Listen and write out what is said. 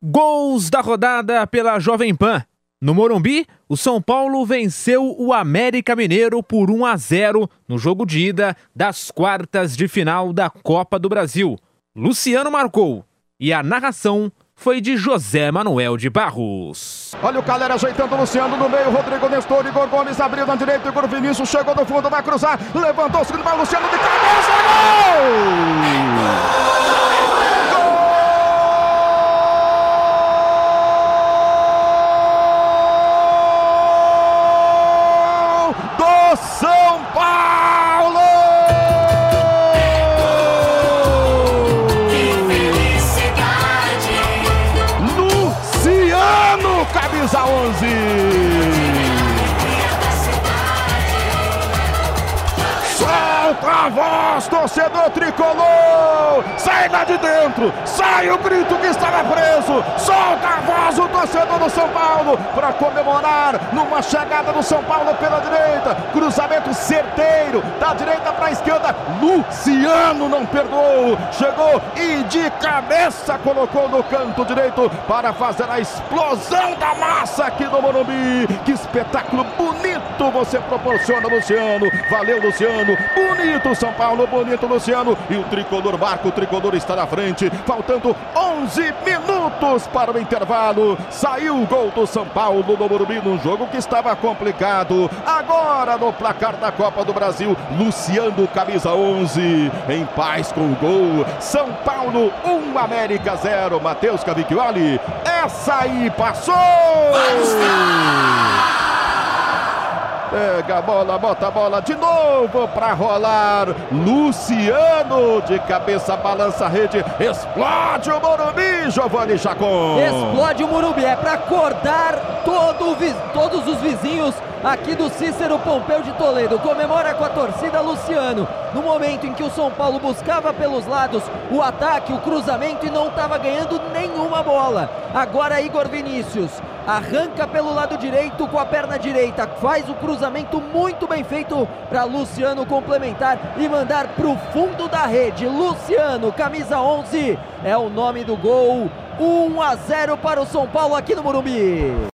Gols da rodada pela Jovem Pan. No Morumbi, o São Paulo venceu o América Mineiro por 1-0 no jogo de ida das quartas de final da Copa do Brasil. Luciano marcou e a narração foi de José Manuel de Barros. Olha o Calera ajeitando o Luciano no meio, Rodrigo Nestor, Igor Gomes abriu na direita, Igor Vinícius chegou no fundo, vai cruzar, levantou o segundo para Luciano de cabeça, gol! Do São Paulo! Que felicidade! Luciano, camisa 11! Solta a voz, torcedor tricolor! Sai lá de dentro! Sai o grito que estava preso! Solta a voz o torcedor do São Paulo para comemorar numa chegada do São Paulo pela direita. Cruzamento certeiro da direita para a esquerda. Luciano não perdoou. Chegou e de cabeça colocou no canto direito para fazer a explosão da massa aqui no Morumbi. Que espetáculo bonito você proporciona, Luciano. Valeu, Luciano. Bonito São Paulo, bonito Luciano. E o tricolor marca, o tricolor está na frente. Faltando 11 minutos para o intervalo. Saiu o gol do São Paulo no Morumbi num jogo que estava complicado. Agora no placar da Copa do Brasil, Luciano, camisa 11, em paz com o gol. São Paulo 1, América 0. Matheus Cavicchioli, essa aí passou! Pega a bola, bota a bola de novo para rolar. Luciano de cabeça, balança a rede, explode o Morumbi, Giovanni Chacon. Explode o Morumbi, é para acordar todos os vizinhos aqui do Cícero Pompeu de Toledo. Comemora com a torcida Luciano, no momento em que o São Paulo buscava pelos lados o ataque, o cruzamento e não estava ganhando nenhuma bola. Agora Igor Vinícius arranca pelo lado direito com a perna direita, faz o cruzamento muito bem feito para Luciano complementar e mandar para o fundo da rede. Luciano, camisa 11, é o nome do gol. 1-0 para o São Paulo aqui no Morumbi.